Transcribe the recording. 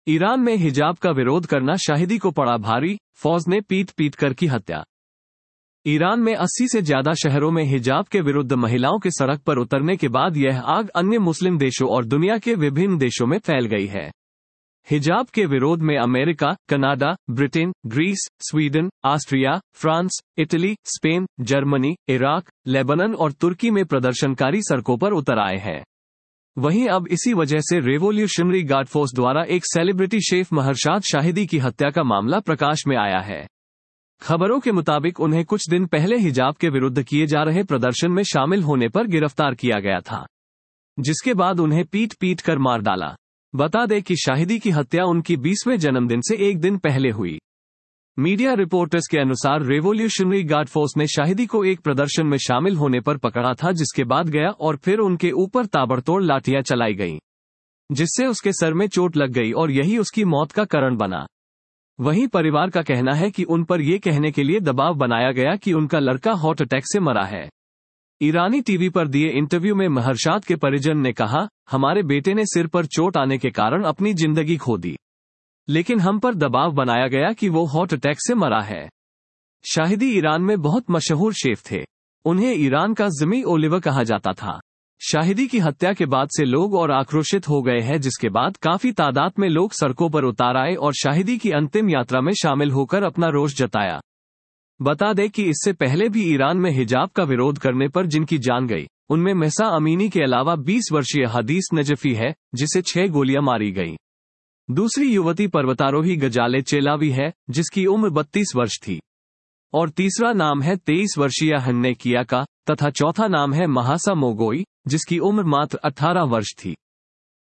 Iran में हिजाब का विरोध करना शाहिदी को पड़ा भारी, फौज ने पीट पीट कर की हत्या। ईरान में 80 से ज्यादा शहरों में हिजाब के विरुद्ध महिलाओं के सड़क पर उतरने के बाद यह आग अन्य मुस्लिम देशों और दुनिया के विभिन्न देशों में फैल गई है। हिजाब के विरोध में America, Canada, Britain, Greece, Sweden, Austria, France, Italy, Spain, Germany, Iraq, Lebanon और तुर्की में प्रदर्शनकारी सड़कों पर उतर आए हैं। वहीं अब इसी वजह से रेवोल्यूशनरी गार्ड फोर्स द्वारा एक सेलिब्रिटी शेफ महरशाद शाहिदी की हत्या का मामला प्रकाश में आया है। खबरों के मुताबिक उन्हें कुछ दिन पहले हिजाब के विरुद्ध किए जा रहे प्रदर्शन में शामिल होने पर गिरफ्तार किया गया था, जिसके बाद उन्हें पीट पीट कर मार डाला। बता दें कि शाहिदी की हत्या उनकी 20वें जन्मदिन से एक दिन पहले हुई। मीडिया रिपोर्टर्स के अनुसार रेवोल्यूशनरी गार्ड फोर्स ने शाहिदी को एक प्रदर्शन में शामिल होने पर पकड़ा था, जिसके बाद गया और फिर उनके ऊपर ताबड़तोड़ लाठियां चलाई गईं, जिससे उसके सर में चोट लग गई और यही उसकी मौत का कारण बना। वहीं परिवार का कहना है कि उन पर यह कहने के लिए दबाव बनाया गया कि उनका लड़का हार्ट अटैक से मरा है। ईरानी टीवी पर दिए इंटरव्यू में महरशाद के परिजन ने कहा, हमारे बेटे ने सिर पर चोट आने के कारण अपनी जिंदगी खो दी, लेकिन हम पर दबाव बनाया गया कि वो हार्ट अटैक से मरा है। शाहिदी ईरान में बहुत मशहूर शेफ थे। उन्हें ईरान का जमी ओलिवर कहा जाता था। शाहिदी की हत्या के बाद से लोग और आक्रोशित हो गए हैं, जिसके बाद काफी तादाद में लोग सड़कों पर उतर आए और शाहिदी की अंतिम यात्रा में शामिल होकर अपना रोष जताया। बता दें कि इससे पहले भी ईरान में हिजाब का विरोध करने पर जिनकी जान गई, उनमें महसा अमीनी के अलावा 20 वर्षीय हदीस नजफी है, जिसे 6 गोलियां मारी गईं। दूसरी युवती पर्वतारोही गजाले चेलावी है, जिसकी उम्र 32 वर्ष थी, और तीसरा नाम है 23 वर्षीय हन्ने किया का, तथा चौथा नाम है महासा मोगोई, जिसकी उम्र मात्र 18 वर्ष थी।